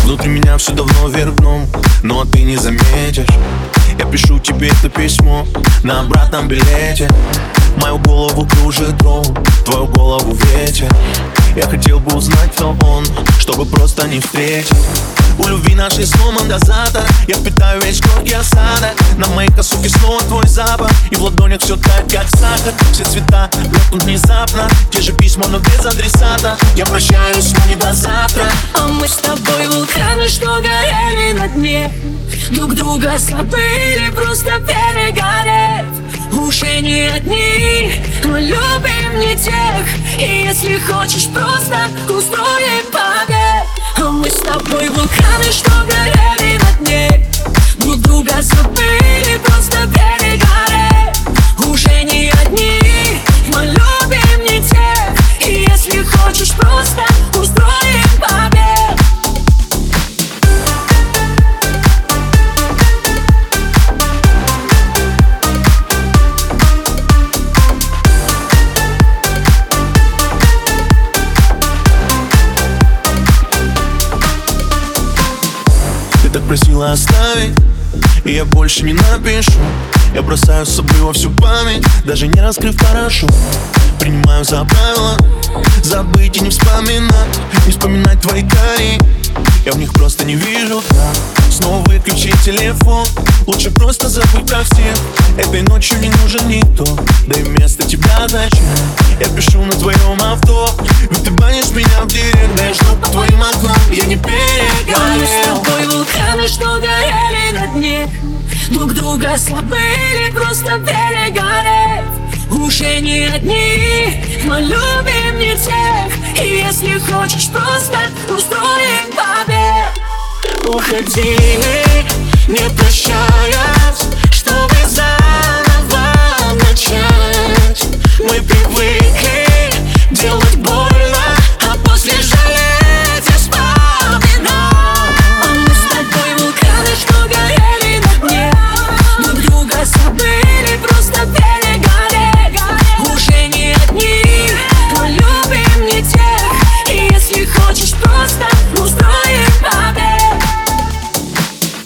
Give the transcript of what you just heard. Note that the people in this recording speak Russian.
Внутри меня все давно вверх дном, но ты не заметишь. Я пишу тебе это письмо на обратном билете. Мою голову кружит дрон, твою голову ветер. Я хотел бы узнать, кто он, чтобы просто не встретить. У любви нашей сломан дозатор. Я впитаю весь горький осадок. На моей косухе снова твой запах. И в ладонях все тает, как сахар. Все цвета блекнут внезапно. Те же письма, но без адресата. Я прощаюсь, но не до завтра. А мы с тобой вулканы, что горели на дне. Друг друга забыли, просто перегорев. Уже не одни, мы любим не тех. И если хочешь, просто устроим побег. А мы с тобой вулканы, что горели на дне. Друг друга забыли, просто перегорев. Уже не одни, мы любим не тех. И если хочешь, просто устроим побег. Ты так просила оставить, и я больше не напишу. Я бросаю с собой во всю память, даже не раскрыв парашют. Принимаю за правило забыть и не вспоминать. Не вспоминать твои кори, я в них просто не вижу дна. Снова выключи телефон, лучше просто забыть про всех. Этой ночью не нужен никто, да и вместо тебя зачем? Я пишу на твоем авто, ведь ты банишь меня в директ. Да я жду по твоим окнам, я не перегорел. Мы с тобой вулканы, что горели на дне. Друг друга забыли, просто перегорев. Уже не одни, мы любим не тех. И если хочешь, просто устроим побег. Уходи, не прощая.